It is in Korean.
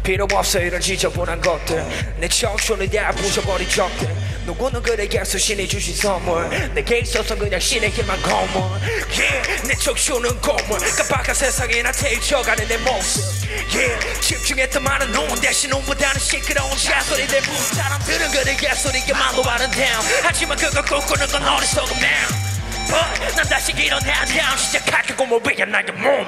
필요 없어 이런 지저분한 것들 내 청춘을 다 부숴버린 적들 누구는 그에게서 신이 주신 선물 내게 있어서 그냥 신에게만 건물 yeah, 내 청춘은 건물 깜빡한 세상에 나 태워가는 내 모습 yeah, 집중했던 많은 노은 대신 눈보다는 시끄러운 자소리들 사람들은 그에게 소리에만도 바른 down 하지만 그걸 꿈꾸는 건 어리석은 man But 난 다시 일어나 down 시작할게 꿈을 위해 나의 몸